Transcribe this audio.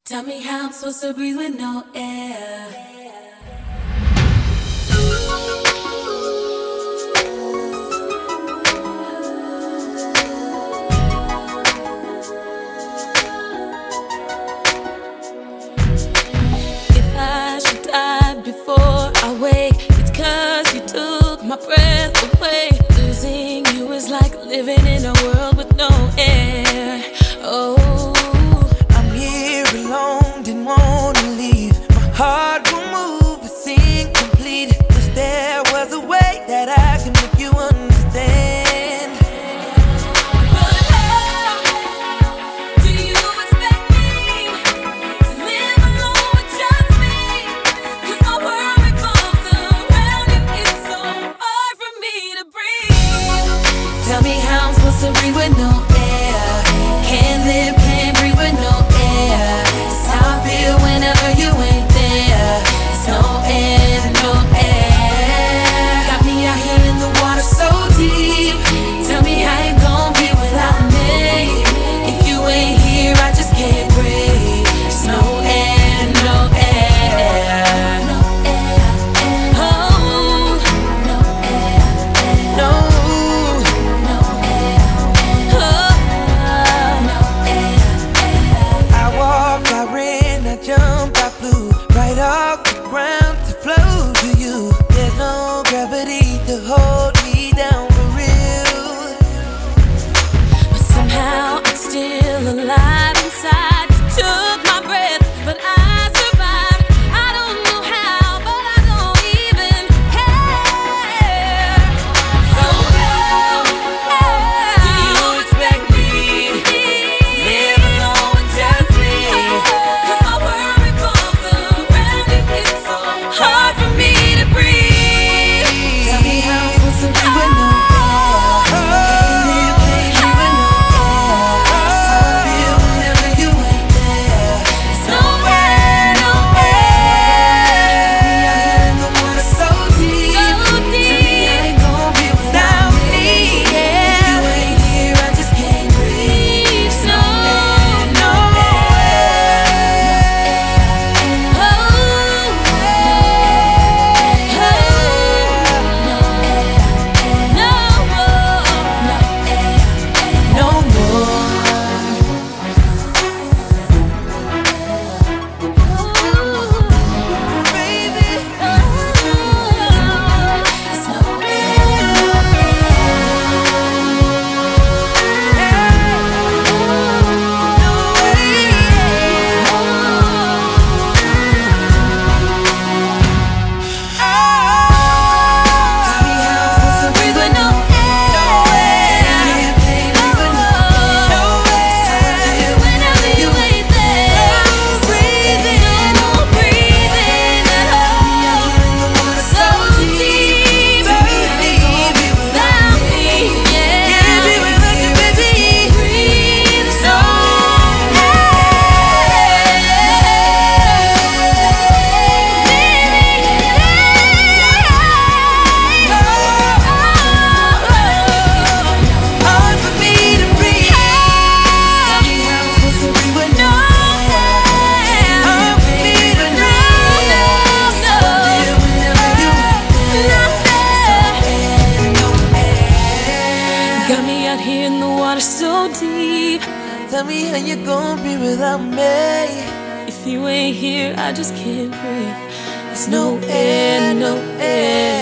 Tell me how I'm supposed to breathe with no air. If I should die before I wake, it's 'cause you took my breath away. Losing you is like living in a world with no air. Oh, I'm here alone, didn't wanna leave. My heart will move, it's incomplete. Wish there was a way that I can make you understand. but how do you expect me to live alone with just me? 'Cause my world revolves around you, it's so hard for me to breathe. Tell me how I'm supposed to breathe with no air. Can't live, can't breathe with no air. It's how I feel whenever you ain't there. It's no air, no air. Got me out here in the water so deep. Tell me how you gon' be without me. If you ain't here, I just can't breathe. It's no air, no air. No air, oh, no air, No, no air, oh, no air. I walked, I ran, I jumped, I flew right off the ground to flow to you. There's no gravity to hold me down for real. But somehow I'm still alive inside. You took my breath, but I survived. I don't know how, but I don't even care. So how do you expect me to live alone with just me? 'Cause my world revolves around you, it's so hard for me to breathe. Tell me how I'm supposed to breathe with no air. Got me out here in the water so deep. Tell me how you gon' be without me. If you ain't here, I just can't breathe. There's no air, no air.